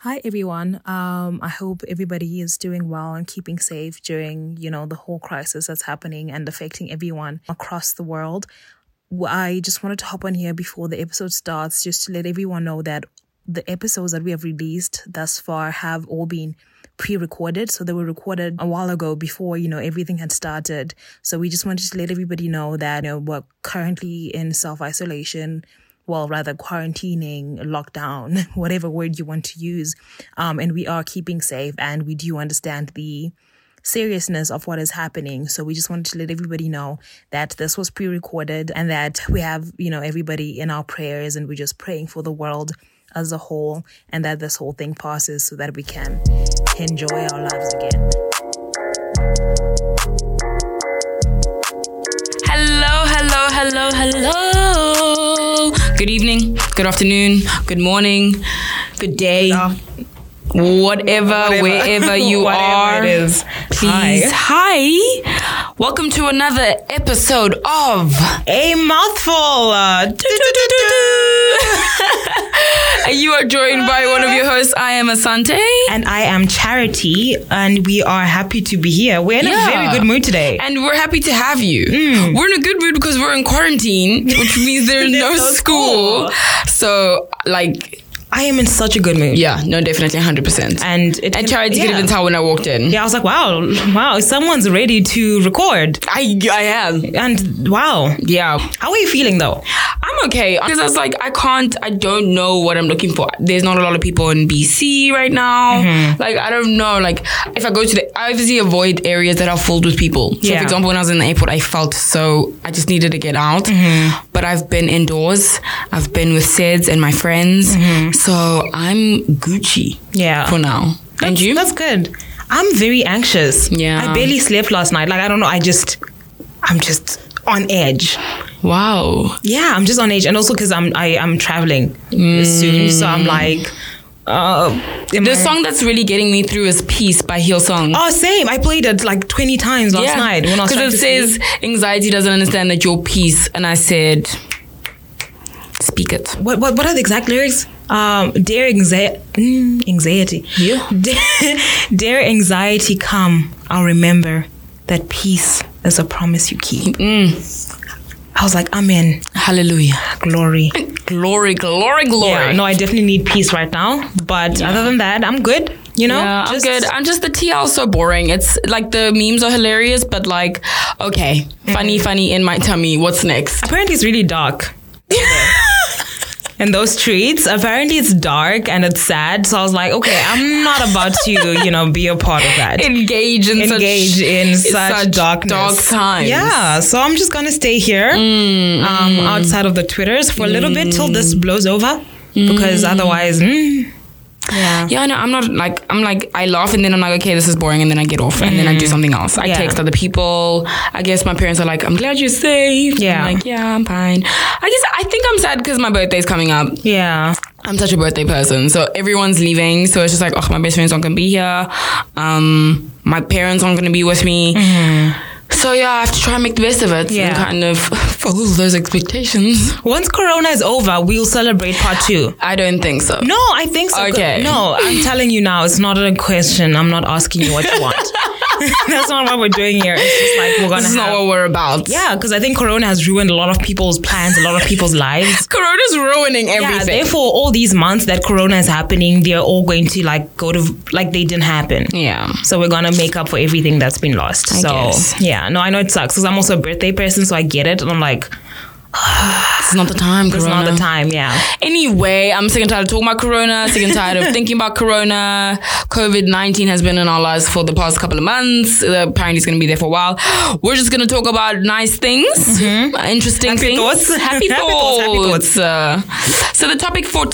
Hi, everyone. I hope everybody is doing well and keeping safe during, the whole crisis that's happening and affecting everyone across the world. I just wanted to hop on here before the episode starts just to let everyone know that the episodes that we have released thus far have all been pre-recorded. So they were recorded a while ago before, everything had started. So we just wanted to let everybody know that, we're currently in self-isolation. Well, rather quarantining, lockdown, whatever word you want to use. And we are keeping safe and we do understand the seriousness of what is happening. So we just wanted to let everybody know that this was pre-recorded and that we have, everybody in our prayers and we're just praying for the world as a whole and that this whole thing passes so that we can enjoy our lives again. Hello. Good evening, good afternoon, good morning, good day, whatever, wherever you are. It is. Please, hi. Welcome to another episode of A Mouthful. You are joined by one of your hosts. I am Asante. And I am Charity. And we are happy to be here. We're in a very good mood today. And we're happy to have you. We're in a good mood because we're in quarantine, which means there's no school. So, I am in such a good mood. Yeah, no, definitely 100%. And Charity could even tell when I walked in. Yeah, I was like, wow, someone's ready to record. I am. And wow. Yeah. How are you feeling though? I'm okay. Because I was like, I don't know what I'm looking for. There's not a lot of people in BC right now. Mm-hmm. I don't know. If I go to I obviously avoid areas that are filled with people. So for example, when I was in the airport, I just needed to get out. Mm-hmm. But I've been indoors. I've been with Sids and my friends. Mm-hmm. So I'm Gucci for now. And you? That's good. I'm very anxious. Yeah. I barely slept last night. I don't know. I'm just on edge. Wow. Yeah, I'm just on edge. And also because I'm traveling soon. So I'm like... the song that's really getting me through is Peace by Hillsong. Oh, same. I played it 20 times last night. Because it says anxiety doesn't understand that you're peace. And I said... Speak it. What are the exact lyrics? Dare anxiety. Yeah. Dare anxiety come. I'll remember that peace is a promise you keep. I was like, amen. Hallelujah. Glory. Glory. Yeah, no, I definitely need peace right now. But other than that, I'm good. Yeah, I'm good. I'm just the TL so boring. It's the memes are hilarious, but okay, funny in my tummy. What's next? Apparently, it's really dark. And those streets, apparently it's dark and it's sad. So I was like, okay, I'm not about to, be a part of that. Engage in such darkness. Dark times. Yeah. So I'm just going to stay here outside of the Twitters for a little bit till this blows over. Because otherwise... Yeah, no, I'm not I laugh and then I'm like, okay, this is boring, and then I get off and then I do something else. I text other people. I guess my parents are like, I'm glad you're safe. Yeah. I'm like, yeah, I'm fine. I think I'm sad because my birthday's coming up. Yeah. I'm such a birthday person. So everyone's leaving. So it's just like, my best friends aren't going to be here. My parents aren't going to be with me. Mm-hmm. So yeah, I have to try and make the best of it and kind of fulfill those expectations. Once Corona is over, we'll celebrate part 2. I don't think so. No, I think so. Okay. No, I'm telling you now, it's not a question. I'm not asking you what you want. That's not what we're doing here. It's just we're gonna. This is not what we're about. Yeah, because I think Corona has ruined a lot of people's plans, a lot of people's lives. Corona's ruining everything. Yeah, therefore, all these months that Corona is happening, they're all going to go to they didn't happen. Yeah. So we're gonna make up for everything that's been lost. I guess. Yeah, no, I know it sucks because I'm also a birthday person, so I get it, and I'm like. It's not the time, Corona. It's not the time, yeah. Anyway, I'm sick and tired of talking about Corona, sick and tired of thinking about Corona. COVID-19 has been in our lives for the past couple of months. Apparently it's going to be there for a while. We're just going to talk about nice things, interesting things. Happy thoughts. So the topic for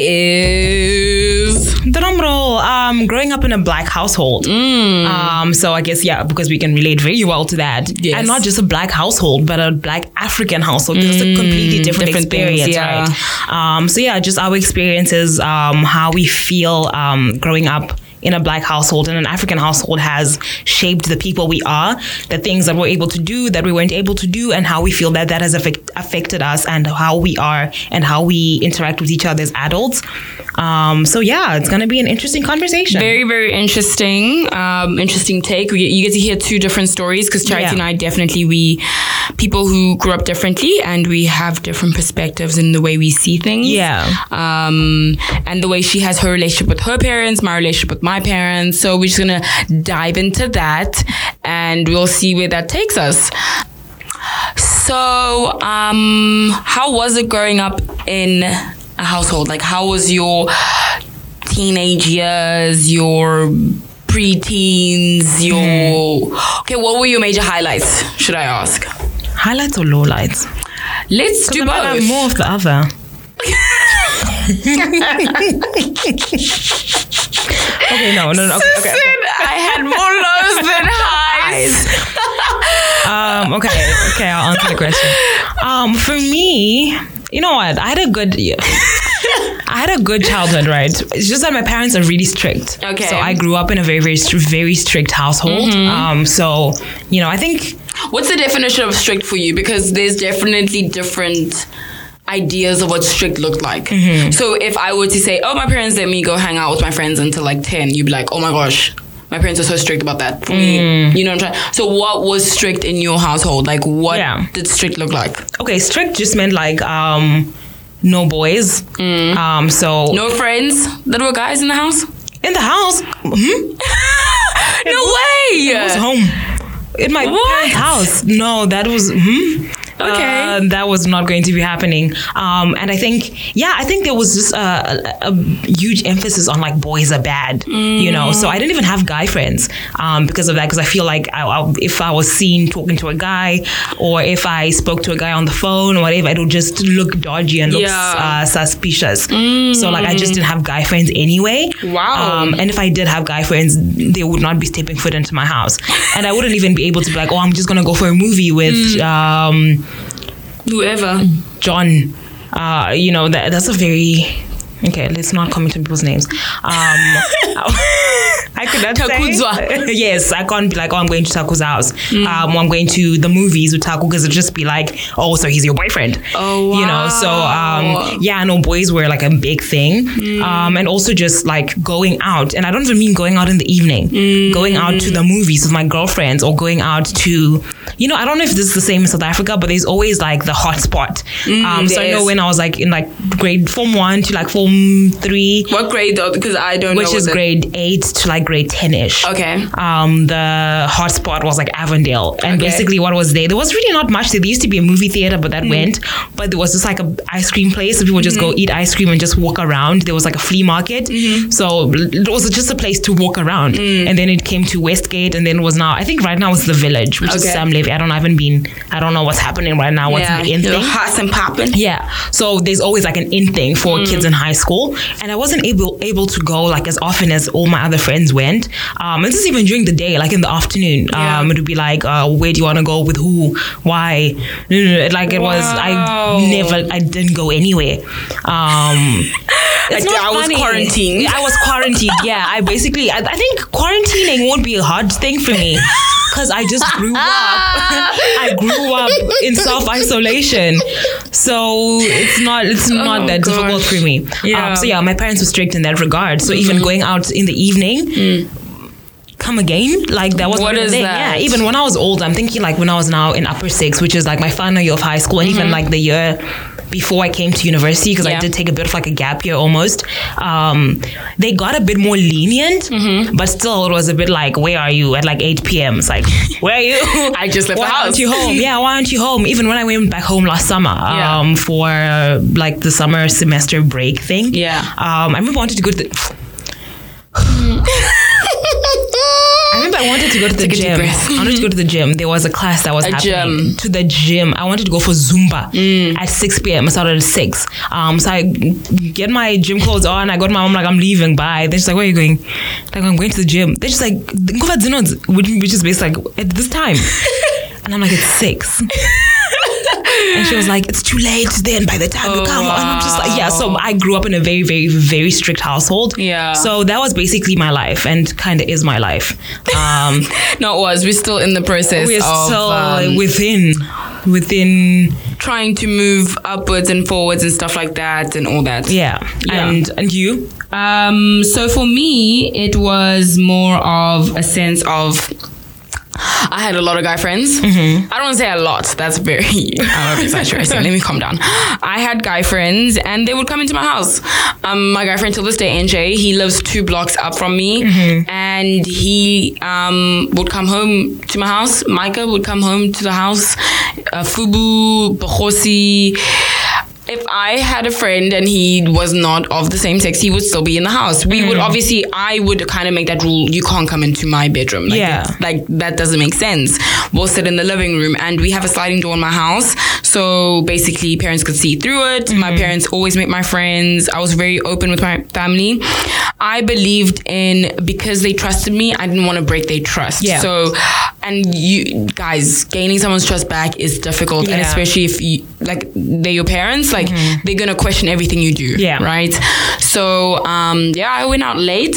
today is... Drum roll. Growing up in a black household. So I guess, because we can relate very well to that. Yes. And not just a black household, but a black African household. It's a completely different experience, things, right? So just our experiences, how we feel growing up in a Black household and an African household has shaped the people we are, the things that we're able to do, that we weren't able to do, and how we feel that has affected us and how we are and how we interact with each other as adults. So yeah, it's going to be an interesting conversation. Very, very interesting. Interesting take. You get to hear two different stories because Charity and I definitely, we people who grew up differently and we have different perspectives in the way we see things. Yeah. And the way she has her relationship with her parents, my relationship with my parents. So we're just going to dive into that and we'll see where that takes us. So, how was it growing up in a household? Like, how was your teenage years, your pre-teens, Okay, what were your major highlights, should I ask? Highlights or lowlights? Let's do both. I have more of the other. Okay, no. Okay. I had more lows than highs. Okay, I'll answer the question. For me, you know what? I had a good childhood, right? It's just that my parents are really strict. Okay. So I grew up in a very, very, very strict household. So, you know, I think... What's the definition of strict for you? Because there's definitely different ideas of what strict looked like. So if I were to say, oh, my parents let me go hang out with my friends until like 10, you'd be like, oh my gosh, my parents are so strict about that. For me, you know what I'm trying? So what was strict in your household? Like what did strict look like? Okay, strict just meant like no boys. So no friends that were guys in the house? In the house? No way! It was home. In my parents' house. No, that was... Okay. That was not going to be happening. And I think there was just a huge emphasis on like boys are bad, you know. So I didn't even have guy friends because of that. Because I feel like if I was seen talking to a guy or if I spoke to a guy on the phone or whatever, it would just look dodgy and look suspicious. So like I just didn't have guy friends anyway. Wow. And if I did have guy friends, they would not be stepping foot into my house, and I wouldn't even be able to be like, oh, I'm just gonna go for a movie with whoever. John. You know, that's a very... Okay, let's not comment on people's names. I could not say. Yes, I can't be like, oh, I'm going to Taku's house. Or I'm going to the movies with Taku, because it'd just be like, oh, so he's your boyfriend. Oh, wow. You know, so boys were like a big thing. And also just like going out. And I don't even mean going out in the evening. Going out to the movies with my girlfriends or going out to... You know, I don't know if this is the same in South Africa, but there's always like the hot spot. So I know when I was like in like grade Form 1 to like Form 3. What grade though? Because I don't know. Which is grade 8 to like grade 10-ish. Okay. The hot spot was like Avondale. And basically what was there was really not much there. There used to be a movie theater, but that went. But there was just like a ice cream place. So people would just go eat ice cream and just walk around. There was like a flea market. So it was just a place to walk around. And then it came to Westgate, and then it was now, I think right now it's the Village, which is Sam Levy. I don't know what's happening right now. What's the in thing? Hot and popping. Yeah. So there's always like an in thing for kids in high school. And I wasn't able to go like as often as all my other friends went. And this is even during the day, like in the afternoon. It would be like, where do you want to go with who? Why? Like it was, I didn't go anywhere. Like I was quarantined. I was quarantined. Yeah. I think quarantining won't be a hard thing for me. Because I just grew up. I grew up in self-isolation. So it's not that difficult for me. So my parents were strict in that regard. So even going out in the evening, come again? Like that was what is thing. that? Yeah, even when I was old, I'm thinking like when I was now in upper 6, which is like my final year of high school, and even like the year before I came to university, because I did take a bit of like a gap year almost. They got a bit more lenient, but still it was a bit like, where are you at like 8 p.m.? It's like, where are you? I just left the house. Why aren't you home? Yeah, why aren't you home? Even when I went back home last summer for like the summer semester break thing. Yeah. I remember I wanted to go to the... I wanted to go to the gym. I wanted to go to the gym. There was a class that was happening. To the gym. I wanted to go for Zumba at 6 p.m. I started at 6. So I get my gym clothes on. I go to my mom like, I'm leaving. Bye. Then she's like, where are you going? Like, I'm going to the gym. Then she's like, which is based like at this time. And I'm like, it's 6. And she was like, it's too late then by the time you come. And I'm just like, yeah. So I grew up in a very, very, very strict household. Yeah. So that was basically my life and kind of is my life. No, it was. We're still in the process We're of still within trying to move upwards and forwards and stuff like that and all that. yeah. And you? So for me, it was more of a sense of I had a lot of guy friends. I don't want to say a lot. That's very exaggerating. Let me calm down. I had guy friends and they would come into my house. My guy friend till this day, NJ, he lives 2 blocks up from me. And he would come home to my house. Micah would come home to the house. Fubu, Bohosi. If I had a friend and he was not of the same sex, he would still be in the house. We would obviously, I would kind of make that rule, you can't come into my bedroom. Like that doesn't make sense. We'll sit in the living room and we have a sliding door in my house. So basically parents could see through it. My parents always met my friends. I was very open with my family. I believed in, because they trusted me, I didn't want to break their trust. Yeah. So, and you guys, gaining someone's trust back is difficult. And especially if you, like, they're your parents, like they're going to question everything you do. Yeah. Right. So, I went out late.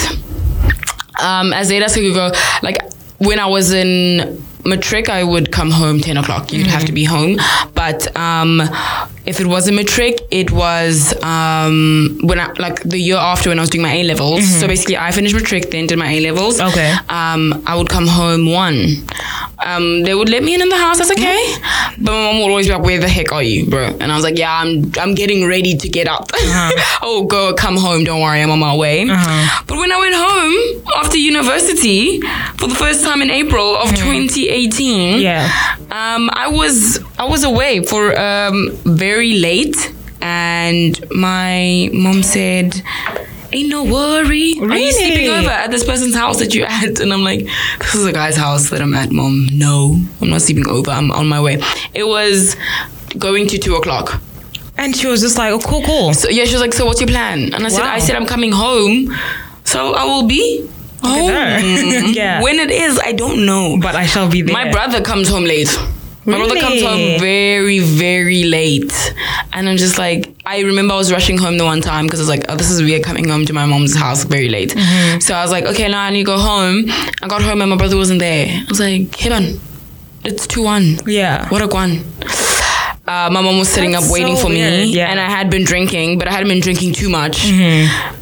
As late as I could go. Like when I was in matric, I would come home 10 o'clock. You'd have to be home. But if it was a matric, it was when I, like the year after when I was doing my A-levels. So basically I finished matric, then did my A-levels. Okay. I would come home 1. They would let me in the house. That's okay. But my mom would always be like, where the heck are you, bro? And I was like, yeah, I'm getting ready to get up. Oh, come home. Don't worry. I'm on my way. But when I went home after university for the first time in April of 2018, I was away for very late, and my mom said, ain't no worry. Really? Are you sleeping over at this person's house that you're at? And I'm like, this is a guy's house that I'm at, Mom. No, I'm not sleeping over. I'm on my way. It was going to 2 o'clock. And she was just like, oh, cool. So yeah, she was like, so what's your plan? And I said, I'm coming home. So I will be home. When it is, I don't know. But I shall be there. My brother comes home late. My brother comes home very, very late. And I'm just like, I remember I was rushing home the one time because I was like, oh, this is weird coming home to my mom's house very late. So I was like, okay, now I need to go home. I got home and my brother wasn't there. I was like, hey man, it's 2-1. Yeah. What a guan. My mom was sitting up waiting for me. And I had been drinking, but I hadn't been drinking too much. I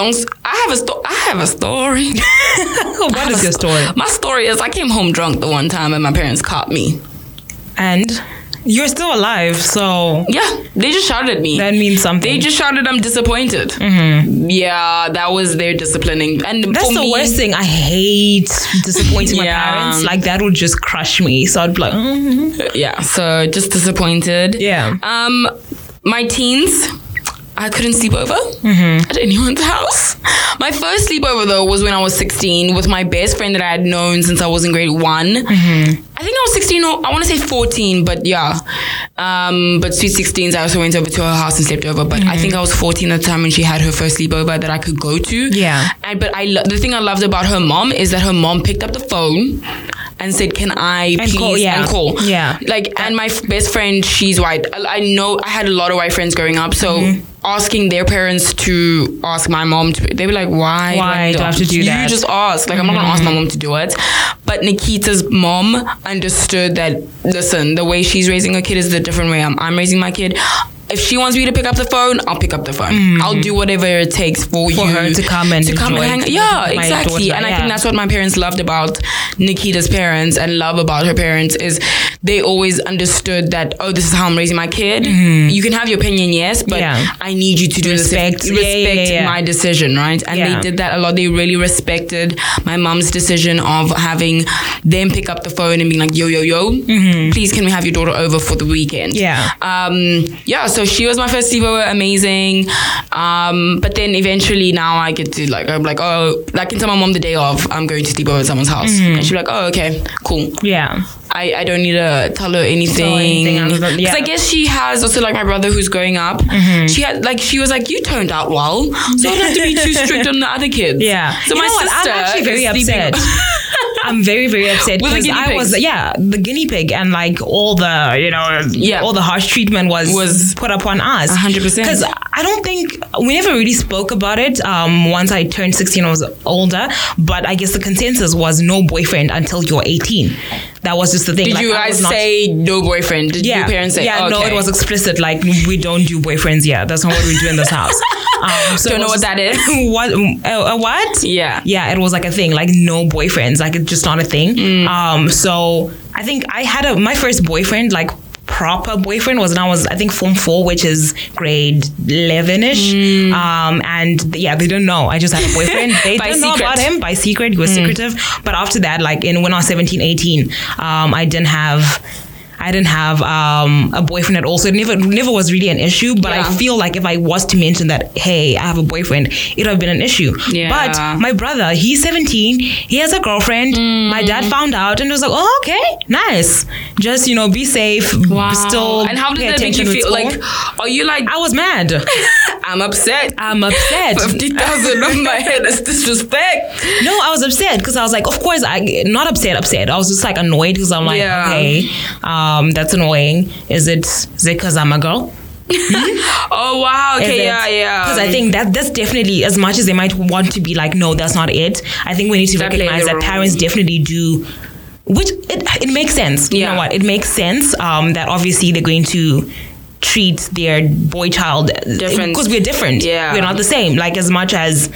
have a story. What is your story? My story is I came home drunk the one time and my parents caught me. And you're still alive, so... Yeah, they just shouted at me. That means something. They just shouted, I'm disappointed. Yeah, that was their disciplining. And that's the worst thing. I hate disappointing my parents. Like, that would just crush me. So I'd be like... Yeah, so just disappointed. Yeah. My teens... I couldn't sleep over at anyone's house. My first sleepover, though, was when I was 16 with my best friend that I had known since I was in grade 1. I think I was 16 or I want to say 14, but yeah. But sweet 16s, I also went over to her house and slept over. But I think I was 14 at the time when she had her first sleepover that I could go to. Yeah. But the thing I loved about her mom is that her mom picked up the phone and said, can I please call? Yeah. Like, and my best friend, she's white. I know I had a lot of white friends growing up. So asking their parents to ask my mom to, they were like, why do I have to do that? You just ask. Like, I'm not going to ask my mom to do it. But Nikita's mom understood that, listen, the way she's raising her kid is the different way I'm raising my kid. If she wants me to pick up the phone, I'll pick up the phone. I'll do whatever it takes for her to come and hang. Yeah, exactly. And I think that's what my parents loved about Nikita's parents and love about her parents is they always understood that, oh, this is how I'm raising my kid. You can have your opinion, yes, but I need you to do respect my decision, right? And they did that a lot. They really respected my mom's decision of having them pick up the phone and being like, yo, please can we have your daughter over for the weekend? So she was my first sleepover, amazing. But then eventually now I get to I'm like, oh, I can tell my mom the day of I'm going to sleep over at someone's house. And she'll be like, oh, okay, cool. Yeah. I don't need to tell her anything. Because I guess she has also like my brother who's growing up. She was like, you turned out well. So I don't have to be too strict on the other kids. Yeah. So my sister I'm actually very upset. I'm very, very upset because I was the guinea pig, and like all the all the harsh treatment was put upon us 100%. Because I don't think we never really spoke about it. Once I turned 16, I was older, but I guess the consensus was no boyfriend until you're 18. That was just the thing. Did you guys say no boyfriend? Did your parents say? Yeah, no, it was explicit. Like, we don't do boyfriends. Yeah, that's not what we do in this house. So don't know what that is. What? Yeah. Yeah, it was like a thing. Like, no boyfriends. Like, it's just not a thing. So I think I had my first boyfriend, like proper boyfriend, was when I was, I think, Form 4, which is grade 11-ish. And yeah, they didn't know. I just had a boyfriend. They didn't know about him by secret. He was secretive. But after that, like when I was 17, 18, I didn't have a boyfriend at all. So it never was really an issue. But I feel like if I was to mention that, hey, I have a boyfriend, it would have been an issue. Yeah. But my brother, he's 17. He has a girlfriend. My dad found out and was like, oh, okay, nice. Just, be safe. Wow. Still and how did that make you feel? Like, are you like... I was mad. I'm upset. 50,000 on my head is disrespect. No, I was upset because I was like, of course, not upset. I was just like annoyed because I'm like, okay, that's annoying. Is it because I'm a girl? Oh wow, okay, yeah. Because I think that's definitely, as much as they might want to be like, no, that's not it. I think we need to recognize that parents definitely do, which it makes sense. You know what? It makes sense that obviously they're going to treat their boy child different because we're different. Yeah, we're not the same. Like, as much as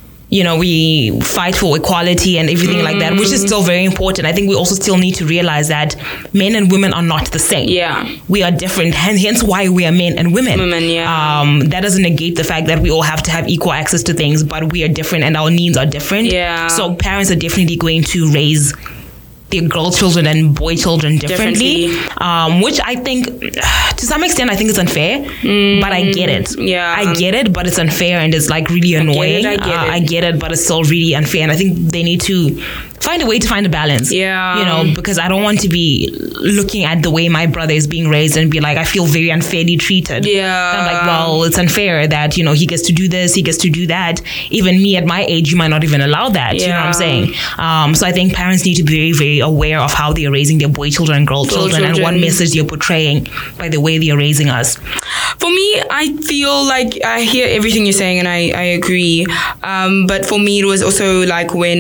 we fight for equality and everything like that, which is still very important. I think we also still need to realize that men and women are not the same. Yeah, we are different, and hence why we are men and women. That doesn't negate the fact that we all have to have equal access to things, but we are different and our needs are different. Yeah, so parents are definitely going to raise their girl children and boy children differently. Which I think, to some extent, I think it's unfair, but I get it. Yeah, I get it, but it's unfair and it's like really annoying. I get it, but it's still really unfair, and I think they need to find a way to find a balance. Yeah, because I don't want to be looking at the way my brother is being raised and be like, I feel very unfairly treated. Yeah, and I'm like, well, it's unfair that he gets to do this, he gets to do that. Even me at my age, you might not even allow that. You know what I'm saying? So I think parents need to be very, very aware of how they're raising their boy children and girl children and what message they're portraying by the way they're raising us. For me, I feel like I hear everything you're saying and I agree. But for me, it was also like when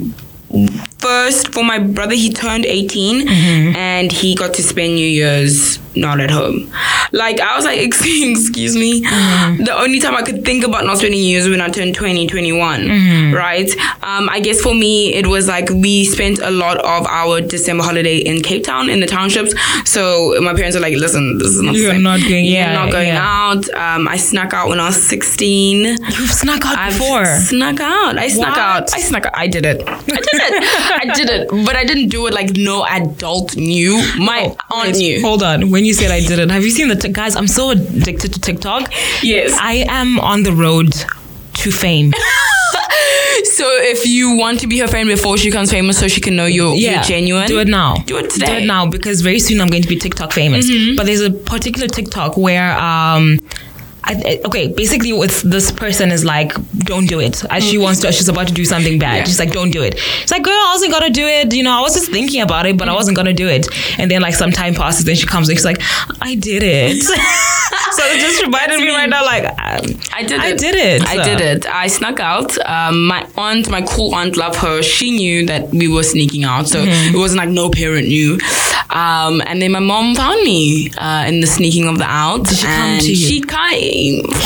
for my brother, he turned 18 and he got to spend New Year's not at home. Like, I was like, excuse me. The only time I could think about not spending New Year's when I turned 21, right? I guess for me, it was like we spent a lot of our December holiday in Cape Town, in the townships. So my parents were like, listen, this is not the same. You're not going out. I snuck out when I was 16. You've snuck out before? I snuck out. I did it. I did it. But I didn't do it like no adult knew. My aunt knew. Hold on. When you said I did it, have you seen the guys? I'm so addicted to TikTok. Yes. I am on the road to fame. So if you want to be her friend before she becomes famous, so she can know you're genuine, do it now. Do it today. Do it now, because very soon I'm going to be TikTok famous. But there's a particular TikTok where basically with this person is like, don't do it. As she's about to do something bad. Yeah. She's like, don't do it. It's like, girl, I wasn't gonna do it. I was just thinking about it, but I wasn't gonna do it. And then like some time passes, then she comes and she's like, I did it. So it just reminded me right now, like, I did it. I snuck out. My cool aunt, love her, she knew that we were sneaking out. So it wasn't like no parent knew. And then my mom found me in the sneaking of the out. Did she come to you? She came.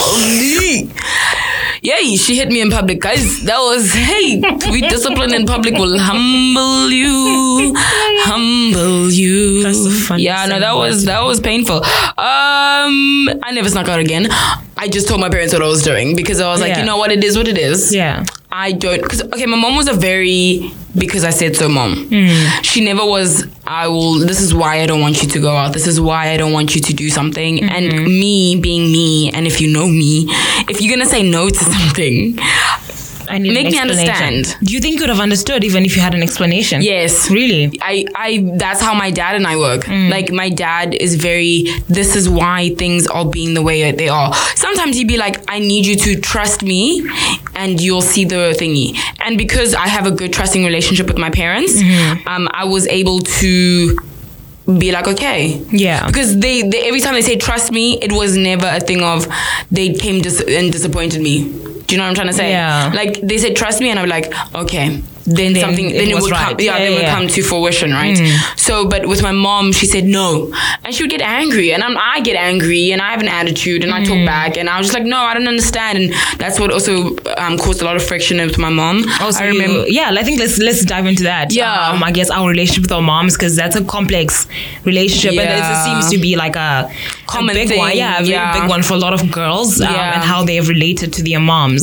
Yay, she hit me in public, guys. That was, hey, to be disciplined in public will humble you. That's the funny that was painful. I never snuck out again. I just told my parents what I was doing because I was like, you know what, it is what it is. Yeah. I don't, because, okay, my mom was a very, because I said so mom. She never was, this is why I don't want you to go out. This is why I don't want you to do something. And me being me, and if you know me, if you're going to say no to something, I need make me understand. Do you think you would have understood even if you had an explanation? Yes. Really? I that's how my dad and I work. Like, my dad is very, this is why things are being the way they are. Sometimes he'd be like, I need you to trust me and you'll see the thingy. And because I have a good trusting relationship with my parents, I was able to be like, okay. Yeah. Because they every time they say trust me, it was never a thing of they came and disappointed me. Do you know what I'm trying to say? Yeah. Like they said trust me, and I'm like, okay. Then something it would right. come would come to fruition, right? So but with my mom, she said no, and she would get angry, and I get angry, and I have an attitude, and I talk back, and I was just like, no, I don't understand. And that's what also caused a lot of friction with my mom. Also, I remember I think let's dive into that. I guess our relationship with our moms, because that's a complex relationship, and it seems to be like a common big thing. one, a very big one for a lot of girls, and how they have related to their moms.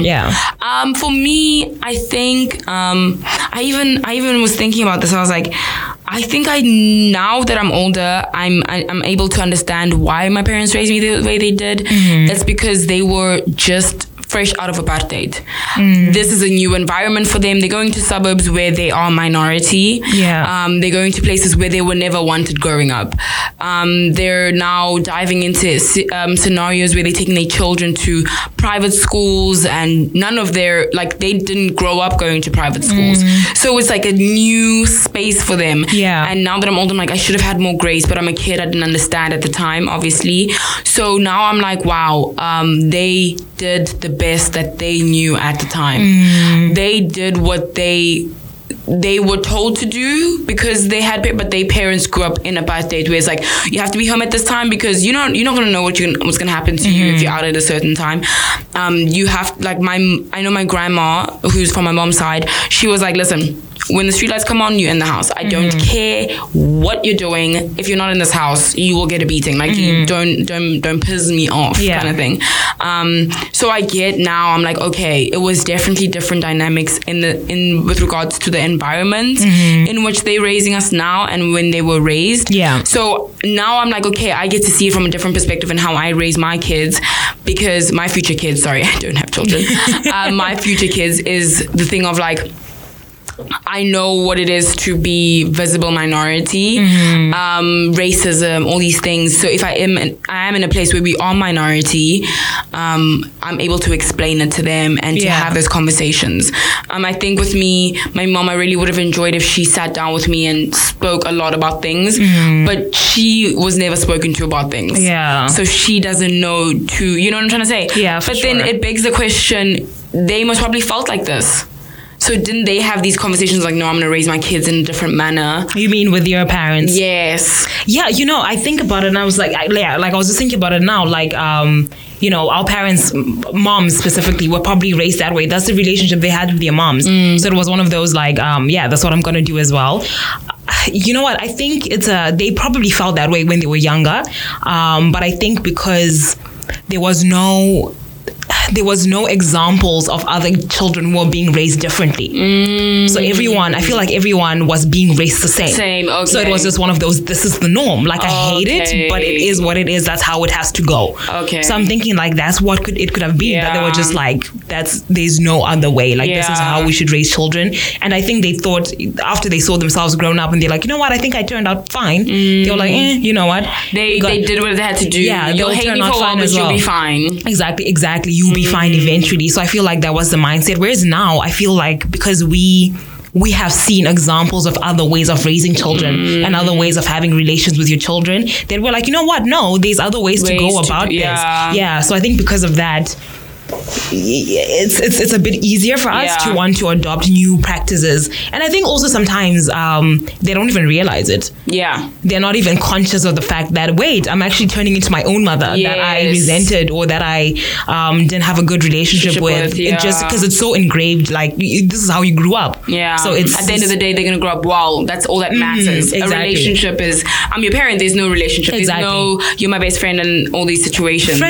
For me, I think I even was thinking about this. I was like, I think now that I'm older, I'm able to understand why my parents raised me the way they did. It's because they were just fresh out of apartheid. This is a new environment for them. They're going to suburbs where they are minority. They're going to places where they were never wanted growing up. They're now diving into scenarios where they're taking their children to private schools, and none of their, like, they didn't grow up going to private schools. So it's like a new space for them. And now that I'm older, I'm like, I should have had more grace, but I'm a kid. I didn't understand at the time, obviously. So now I'm like, wow, they did the best that they knew at the time. They did what they were told to do because they had, but their parents grew up in apartheid, where it's like, you have to be home at this time because you're not going to know what's going to happen to you if you're out at a certain time. You have, like, I know my grandma, who's from my mom's side, she was like, listen, when the streetlights come on, you're in the house. I don't care what you're doing. If you're not in this house, you will get a beating. Like, you don't piss me off, kind of thing. So I get now. I'm like, okay, it was definitely different dynamics with regards to the environment in which they're raising us now and when they were raised. So now I'm like, okay, I get to see it from a different perspective and how I raise my kids, because my future kids. Sorry, I don't have children. My future kids is the thing of like, I know what it is to be visible minority, racism, all these things. So if I am in a place where we are minority, I'm able to explain it to them and to have those conversations. I think with me, my mom, I really would have enjoyed if she sat down with me and spoke a lot about things, but she was never spoken to about things. So she doesn't know you know what I'm trying to say? But then it begs the question, they most probably felt like this. So didn't they have these conversations like, no, I'm going to raise my kids in a different manner? You mean with your parents? Yes. Yeah, I think about it and I was like, I was just thinking about it now. Like, our parents, moms specifically, were probably raised that way. That's the relationship they had with their moms. So it was one of those like, that's what I'm going to do as well. You know what? I think they probably felt that way when they were younger. But I think because there was no examples of other children who were being raised differently. So I feel like everyone was being raised the same. Okay. So it was just one of those, this is the norm. Like, I hate it, but it is what it is. That's how it has to go. Okay. So I'm thinking like, that's what it could have been. That they were just like, there's no other way. Like, this is how we should raise children. And I think they thought, after they saw themselves grown up and they're like, you know what, I think I turned out fine. They were like, you know what? They did what they had to do. Yeah, you'll hate me for a while, but you'll be fine. Exactly. You'll be fine eventually. So I feel like that was the mindset. Whereas now, I feel like because we have seen examples of other ways of raising children and other ways of having relations with your children, that we're like, you know what? No, there's other ways to go about this. Yeah. So I think because of that, it's a bit easier for us to want to adopt new practices. And I think also sometimes they don't even realize it. They're not even conscious of the fact that, wait, I'm actually turning into my own mother that I resented or that I didn't have a good relationship with. It just because it's so engraved, like, this is how you grew up. So it's at the end of the day, they're going to grow up well. That's all that matters. A relationship is, I'm your parent, there's no relationship. There's no, you're my best friend and all these situations.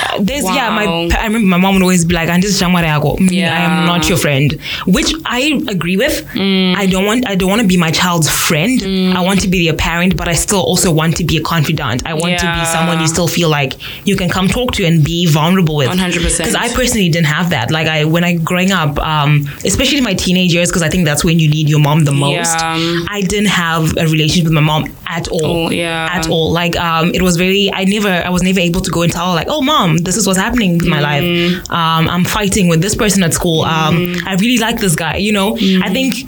I remember my mom would always be like, I am not your friend, which I agree with. I don't want to be my child's friend. I want to be their parent, but I still also want to be a confidant. I want to be someone you still feel like you can come talk to and be vulnerable with. 100%. Because I personally didn't have that. Like, when I growing up, especially in my teenage years, because I think that's when you need your mom the most. I didn't have a relationship with my mom at all. At all. Like, it was I was never able to go and tell her like, oh, mom, this is what's happening with my life. I'm fighting with this person at school. I really like this guy. You know, I think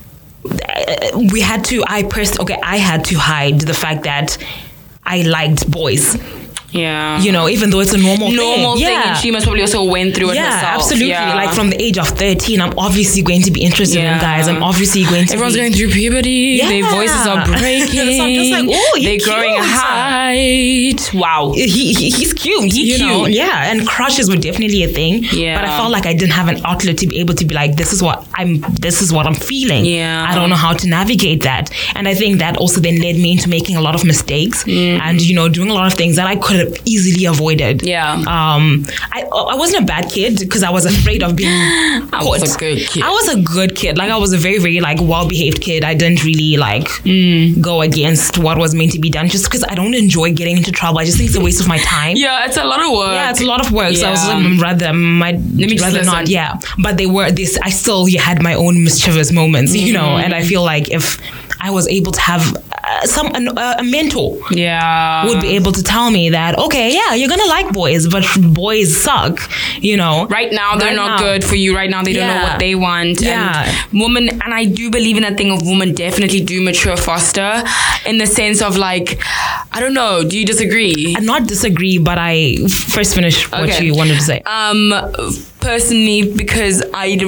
we had to. I had to hide the fact that I liked boys. Yeah. You know, even though it's a normal thing. And she must probably also went through it herself. Absolutely. Yeah. Like from the age of 13, I'm obviously going to be interested in guys. I'm obviously going to Everyone's going through puberty. Their voices are breaking. So I'm just like, oh, they're growing height. Wow. He's cute. He's cute. Yeah. And crushes were definitely a thing. Yeah. But I felt like I didn't have an outlet to be able to be like, this is what I'm feeling. Yeah. I don't know how to navigate that. And I think that also then led me into making a lot of mistakes and, you know, doing a lot of things that I could have easily avoided. Yeah. I wasn't a bad kid because I was afraid of being caught. I was a good kid. I was a good kid. Like I was a very, very like well-behaved kid. I didn't really like go against what was meant to be done just because I don't enjoy getting into trouble. I just think it's a waste of my time. Yeah, it's a lot of work. Yeah, it's a lot of work. Yeah. So I was like, let me rather not. Yeah. But they were this. I still had my own mischievous moments, you know. And I feel like if I was able to have a mentor, would be able to tell me that, okay, yeah, you're gonna like boys, but boys suck, you know. Right now, they're not good for you. Right now, they don't know what they want. Yeah. And women, and I do believe in that thing of women definitely do mature faster in the sense of like, I don't know, do you disagree? I not disagree, but I first finish what you wanted to say. Personally, because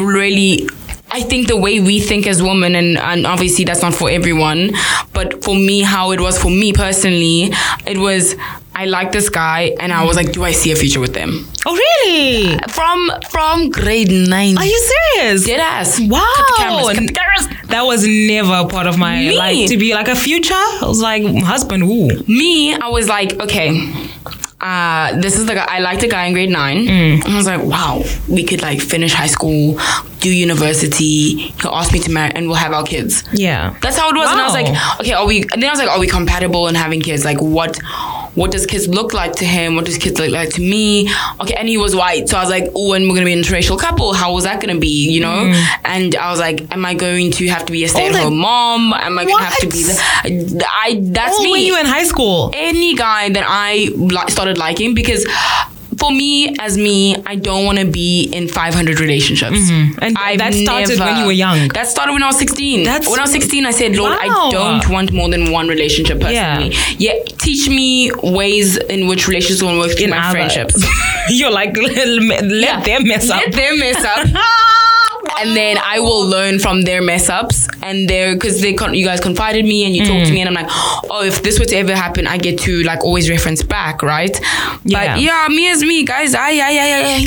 I think the way we think as women, and obviously that's not for everyone, but for me, how it was for me personally, it was, I like this guy and I was like, do I see a future with them? Oh, really? From grade 9. Are you serious? Dead ass. Wow. Cut the cameras. That was never a part of my life to be like a future. I was like, husband, who? Me, I was like, okay, this is the guy. I liked the guy in grade 9. And I was like, wow, we could like finish high school, do university. He'll ask me to marry, and we'll have our kids. Yeah, that's how it was. Wow. And I was like, okay, are we compatible in having kids? Like, what does kids look like to him? What does kids look like to me? Okay, and he was white, so I was like, oh, and we're gonna be an interracial couple. How was that gonna be? You know? And I was like, am I going to have to be a stay-at-home mom? Am I gonna have to be that's me. When you were in high school, any guy that I started liking, because for me, I don't want to be in 500 relationships. And that started when you were young. That started when I was 16. When I was 16, I said, Lord, I don't want more than one relationship personally. Yeah, teach me ways in which relationships will work in my friendships. You're like, let them mess up. Let them mess up. And then I will learn from their mess ups, and because you guys confided me and you talked to me, and I'm like, oh, if this were to ever happen, I get to like always reference back, right? But me as me, guys, I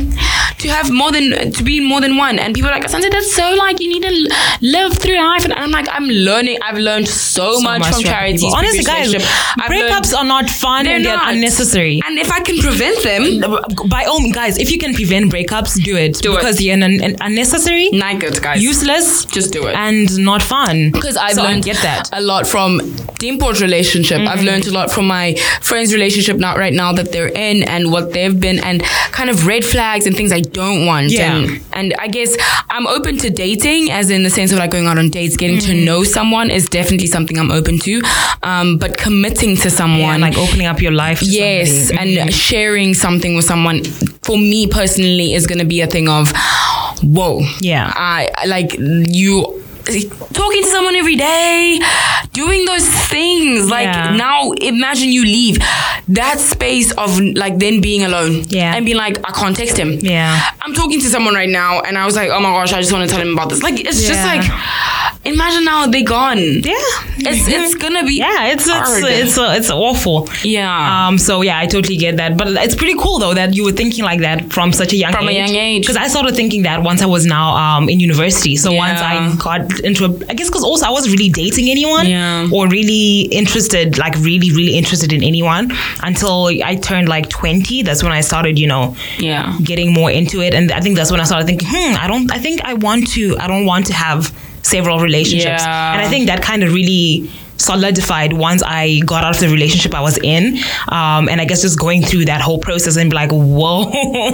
to be more than one, and people are like, Asante, that's so like you need to live through life, and I'm like, I'm learning. I've learned so much from Charity's. Honestly, guys, breakups are not fun and they're unnecessary. And if I can prevent them, by all means, guys, if you can prevent breakups, do it because they're unnecessary. Not good, guys. Useless. Just do it. And not fun. Because I've learned a lot from Dimpo's relationship. I've learned a lot from my friend's relationship right now that they're in, and what they've been, and kind of red flags and things I don't want. Yeah. And I guess I'm open to dating, as in the sense of like going out on dates, getting to know someone is definitely something I'm open to. But committing to someone. Like opening up your life to somebody. And sharing something with someone, for me personally, is going to be a thing of, whoa. Yeah. I like you talking to someone every day, doing those things. Like now imagine you leave that space of like then being alone and being like, I can't text him. I'm talking to someone right now and I was like, oh my gosh, I just want to tell him about this. Like it's just like, imagine now they're gone. It's gonna be it's awful. So I totally get that, but it's pretty cool though that you were thinking like that from such a young age, because I started thinking that once I was now in university. So once I got into I guess because also I wasn't really dating anyone or really interested, like really interested in anyone until I turned like 20. That's when I started getting more into it, and I think that's when I started thinking I don't want to have several relationships. And I think that kind of really solidified once I got out of the relationship I was in, and I guess just going through that whole process and be like, whoa,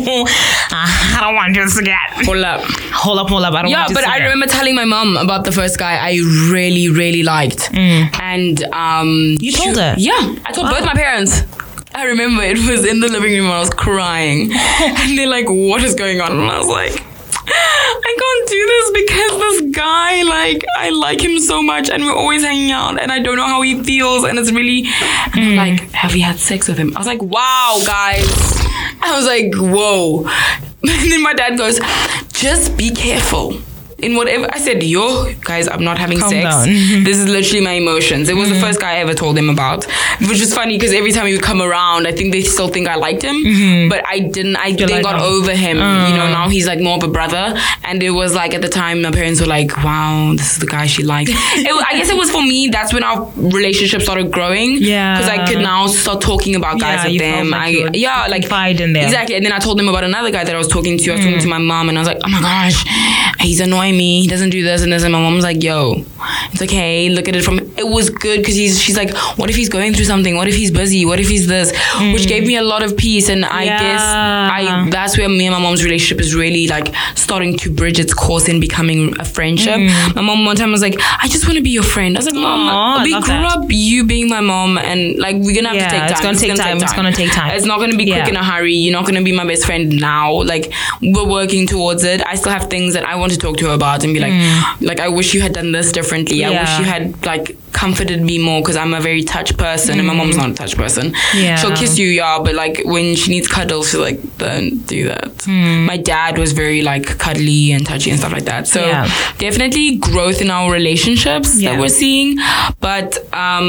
I don't want this again. Hold up, I don't want this again. I remember telling my mom about the first guy I really liked, and you told her? I told both my parents. I remember it was in the living room and I was crying. And they're like, what is going on? And I was like, I can't do this because this guy, like, I like him so much and we're always hanging out and I don't know how he feels and it's really... And I'm like, have you had sex with him? I was like, wow, guys. I was like, whoa. And then my dad goes, just be careful. In whatever I said, guys, I'm not having sex. This is literally my emotions. It was the first guy I ever told him about, which is funny because every time he would come around, I think they still think I liked him, but I didn't. I then got over him. You know, now he's like more of a brother, and it was like at the time my parents were like, "Wow, this is the guy she likes." I guess it was for me. That's when our relationship started growing. Yeah, because I could now start talking about guys with them. Like confide in them. Exactly. And then I told them about another guy that I was talking to. I was talking to my mom, and I was like, "Oh my gosh, he's annoying me, he doesn't do this and this," and my mom was like, yo, it's okay, look at it from, it was good because she's like, what if he's going through something, what if he's busy, what if he's this, which gave me a lot of peace. And I guess that's where me and my mom's relationship is really like starting to bridge its course in becoming a friendship. My mom one time was like, I just want to be your friend. I was like, Mom, we grew up you being my mom, and like we're gonna have to take time. It's gonna take time. It's not gonna be quick in a hurry. You're not gonna be my best friend now. Like we're working towards it. I still have things that I want to talk to her about and be like I wish you had done this differently. I wish you had like comforted me more, because I'm a very touch person and my mom's not a touch person. She'll kiss you, but like when she needs cuddles, she'll like, don't do that. My dad was very like cuddly and touchy and stuff like that. So definitely growth in our relationships that we're seeing. But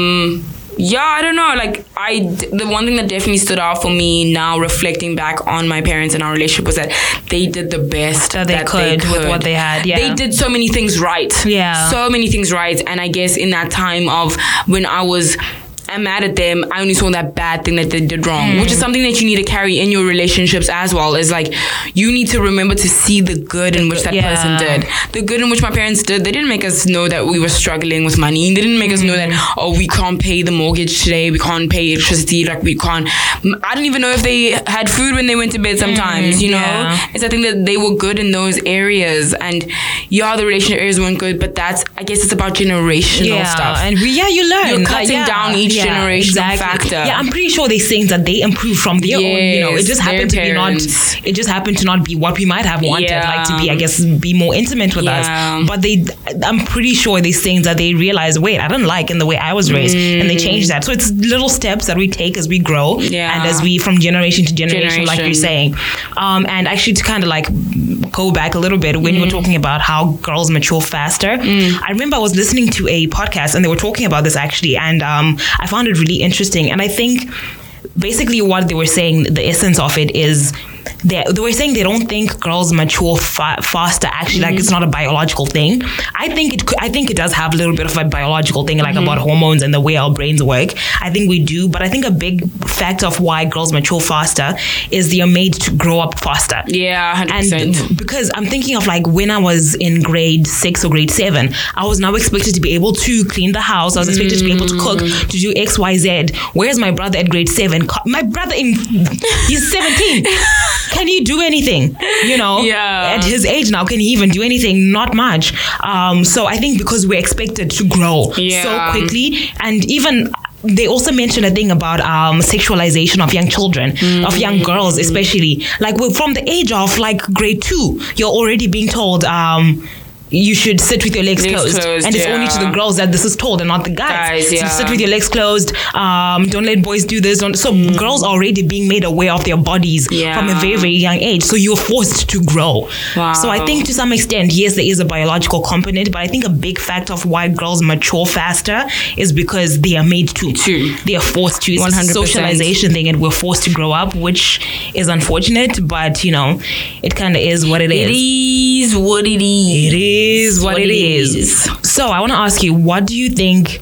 I don't know. Like the one thing that definitely stood out for me now, reflecting back on my parents and our relationship, was that they did the best that they could with what they had. They did so many things right. So many things right. And I guess in that time of when I'm mad at them, I only saw that bad thing that they did wrong, which is something that you need to carry in your relationships as well. Is like, you need to remember to see the good in which that person did. The good in which my parents did. They didn't make us know that we were struggling with money. They didn't make us know that, we can't pay the mortgage today, we can't pay electricity, like we can't. I didn't even know if they had food when they went to bed sometimes, you know? It's I think that they were good in those areas. And the relationship areas weren't good, but I guess it's about generational stuff. And you learn. You're cutting down each generation factor. I'm pretty sure they're saying that they improved from their own, it just happened to not be what we might have wanted, like to be, I guess, be more intimate with us. But I'm pretty sure they're saying that they realize, wait, I didn't like in the way I was raised, and they changed that. So it's little steps that we take as we grow and as we, from generation to generation, like you're saying. And actually to kind of like go back a little bit, when you were talking about how girls mature faster, I remember I was listening to a podcast and they were talking about this actually, and I found it really interesting. And I think basically what they were saying, the essence of it is they were saying they don't think girls mature faster. Actually, like it's not a biological thing. I think it does have a little bit of a biological thing, like about hormones and the way our brains work. I think we do, but I think a big factor of why girls mature faster is they are made to grow up faster. 100%. And because I'm thinking of like when I was in grade 6 or grade 7, I was now expected to be able to clean the house. I was expected to be able to cook, to do X, Y, Z. Whereas my brother at grade 7, my brother he's 17. Can he do anything? At his age now, can he even do anything? Not much. So I think because we're expected to grow so quickly, and even they also mentioned a thing about sexualization of young children, of young girls especially. Like from the age of like grade 2, you're already being told you should sit with your legs closed. And it's only to the girls that this is told and not the guys. So sit with your legs closed. Don't let boys do this. So girls are already being made aware of their bodies from a very, very young age. So you're forced to grow. So I think to some extent, yes, there is a biological component, but I think a big factor of why girls mature faster is because they are made to. They are forced to. It's 100%. A socialization thing, and we're forced to grow up, which is unfortunate, but it kind of is what it is. It is what it is. It is what it is. So I want to ask you, how do you think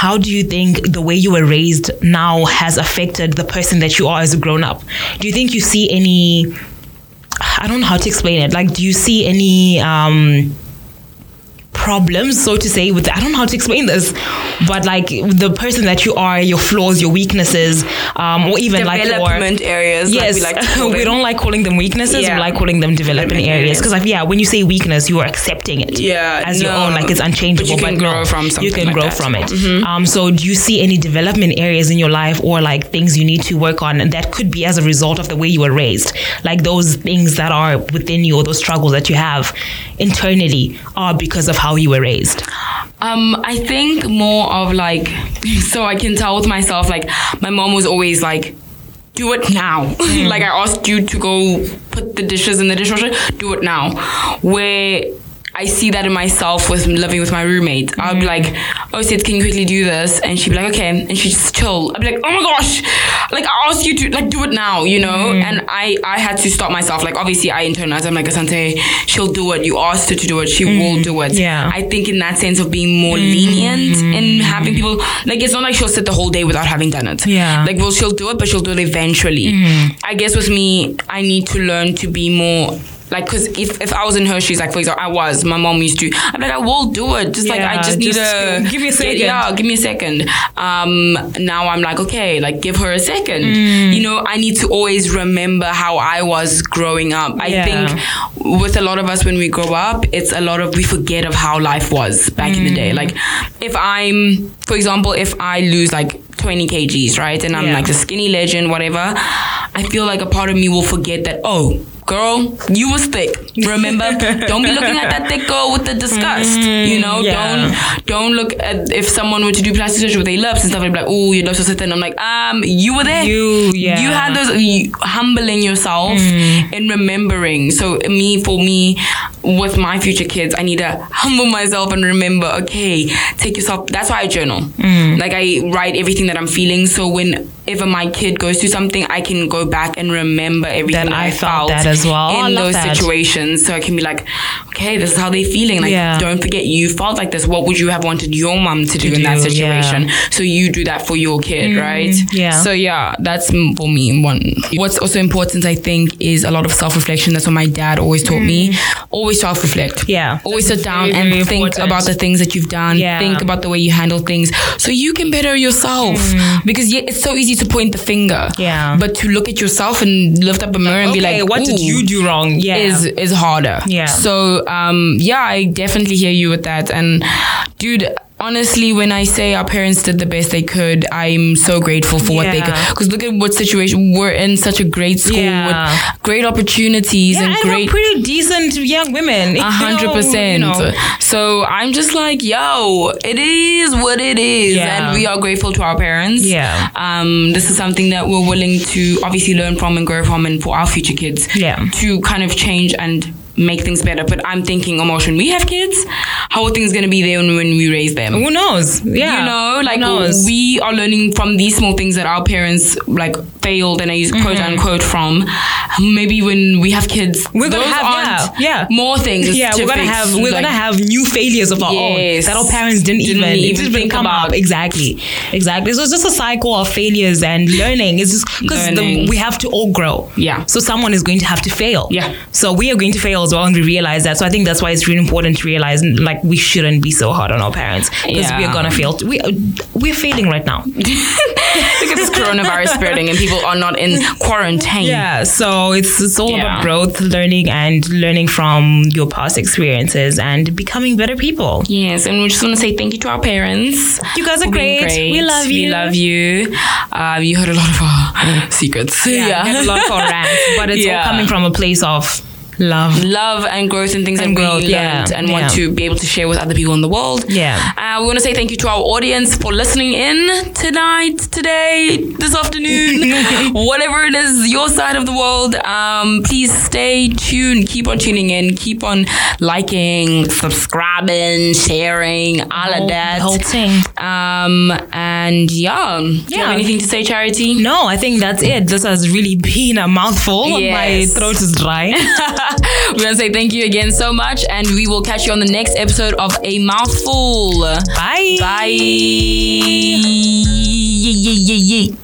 the way you were raised now has affected the person that you are as a grown up? Do you think you see any, I don't know how to explain it, like do you see any problems, so to say, with, I don't know how to explain this, but like the person that you are, your flaws, your weaknesses, or even development areas. Yes, like we don't like calling them weaknesses. We like calling them development areas, because like, when you say weakness, you are accepting it as your own, like it's unchangeable. But you can grow from something. You can like grow that. from it. So do you see any development areas in your life, or like things you need to work on, and that could be as a result of the way you were raised, like those things that are within you, or those struggles that you have internally are because of how you were raised? I think more of like, so I can tell with myself, like my mom was always like, do it now. Like I asked you to go put the dishes in the dishwasher, do it now. Where I see that in myself with living with my roommate. I'll be like, oh, Sid, can you quickly do this? And she'd be like, okay. And she'd just chill. I'd be like, oh my gosh, like I asked you to like do it now, you know? And I had to stop myself. Like obviously I internalized, I'm like, Asante, she'll do it. You asked her to do it. She will do it. Yeah. I think in that sense of being more lenient in having people, like it's not like she'll sit the whole day without having done it. Yeah. Like, well, she'll do it, but she'll do it eventually. I guess with me, I need to learn to be more, like, because if I was in her shoes, like, for example, my mom used to, I'm like, I will do it. Just like, I just need to... Give me a second. Give me a second. Now I'm like, okay, like, give her a second. You know, I need to always remember how I was growing up. I think with a lot of us, when we grow up, it's a lot of, we forget of how life was back in the day. Like, for example, if I lose, like, 20 kgs, right? And I'm like the skinny legend, whatever. I feel like a part of me will forget that, oh, girl, you was thick. Remember, don't be looking at that thick girl with the disgust. You know, don't look at, if someone were to do plastic surgery with their lips and stuff, they'd be like, oh, your lips are so thin. I'm like, you were there. You had those, humbling yourself and remembering. So for me, with my future kids, I need to humble myself and remember, okay, take yourself. That's why I journal. Like I write everything that I'm feeling. So whenever my kid goes through something, I can go back and remember everything that I felt that as well. in those situations. So I can be like, okay, this is how they're feeling. Like, don't forget, you felt like this. What would you have wanted your mom to do in that situation? So you do that for your kid, right? Yeah. So that's for me one. What's also important, I think, is a lot of self-reflection. That's what my dad always taught me. Always self-reflect. Yeah. Always sit down and think about the things that you've done. Yeah. Think about the way you handle things so you can better yourself. Because it's so easy to point the finger. Yeah. But to look at yourself and lift up a mirror and be like, what did you do wrong? Is harder. Yeah. So I definitely hear you with that. And dude, honestly, when I say our parents did the best they could, I'm so grateful for what they could. Because look at what situation we're in, such a great school with great opportunities and great, pretty decent young women. 100%. So I'm just like, yo, it is what it is, and we are grateful to our parents. This is something that we're willing to obviously learn from and grow from, and for our future kids to kind of change and make things better. But I'm thinking, almost when we have kids, how are things going to be there when we raise them? Who knows? Yeah. You know, like we are learning from these small things that our parents like failed, and I use quote unquote from. Maybe when we have kids, we're going to have more things. Yeah, we're gonna have new failures of our own that our parents didn't even think come up. Exactly. So it's just a cycle of failures and learning. It's just because we have to all grow. Yeah. So someone is going to have to fail. Yeah. So we are going to fail as well, and we realize that. So I think that's why it's really important to realize, like, we shouldn't be so hard on our parents, because we're gonna fail. We're failing right now. Look at this coronavirus spreading, and people are not in quarantine. Yeah. So it's all about growth, learning from your past experiences and becoming better people. Yes, and we just want to say thank you to our parents. You guys are great. We love you. We love you. You heard a lot of our secrets. Yeah. A lot of our rants, but it's all coming from a place of love and growth and things that we learned and want to be able to share with other people in the world. We want to say thank you to our audience for listening in tonight, today, this afternoon, whatever it is, your side of the world. Please stay tuned. Keep on tuning in. Keep on liking, subscribing, sharing, all of that. The whole thing. And do you have anything to say, Charity? No, I think that's it. This has really been a mouthful. My throat is dry. We're going to say thank you again so much, and we will catch you on the next episode of A Mouthful. Bye. Bye.